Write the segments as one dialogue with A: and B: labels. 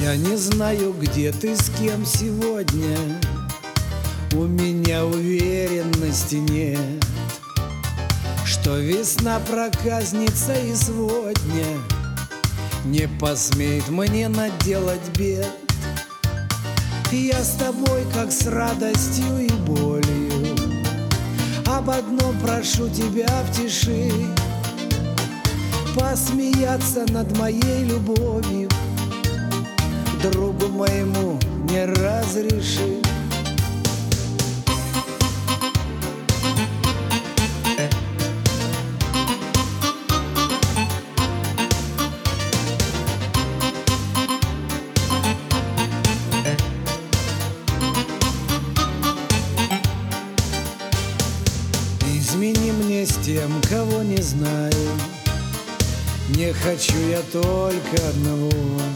A: Я не знаю, где ты, с кем сегодня. У меня уверенности нет, что весна проказница и сегодня не посмеет мне наделать бед. Я с тобой, как с радостью и болью, об одном прошу тебя в тиши: посмеяться над моей любовью другу моему не разреши. Измени мне с тем, кого не знаю. Не хочу я только одного: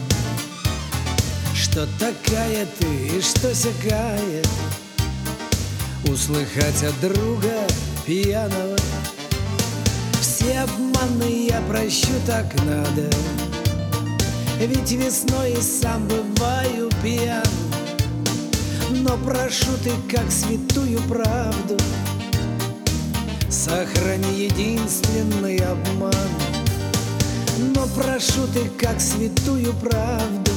A: что такая ты и что сякая, услыхать от друга пьяного. Все обманы я прощу, так надо, ведь весной и сам бываю пьян. Но прошу ты, как святую правду, сохрани единственный обман. Но прошу ты, как святую правду,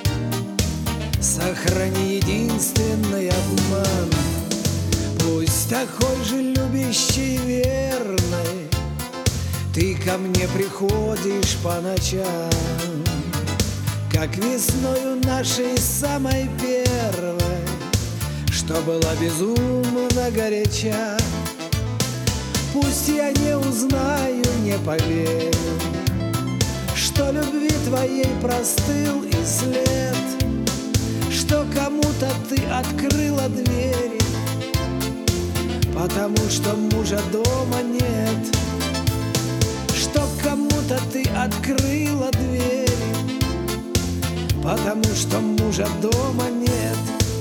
A: сохрани единственный обман. Пусть такой же любящий и верной ты ко мне приходишь по ночам, как весною нашей самой первой, что была безумно горяча. Пусть я не узнаю, не поверю, что любви твоей простыл и след, что кому-то ты открыла двери, потому что мужа дома нет. Что кому-то ты открыла двери, потому что мужа дома нет.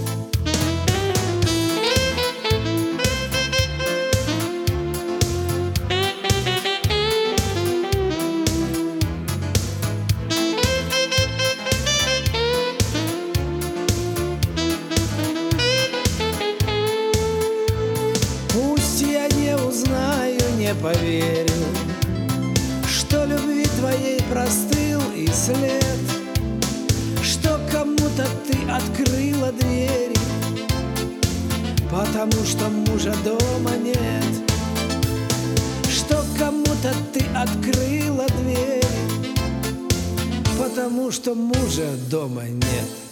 A: Не поверю, что любви твоей простыл и след, что кому-то ты открыла двери, потому что мужа дома нет. Что кому-то ты открыла двери, потому что мужа дома нет.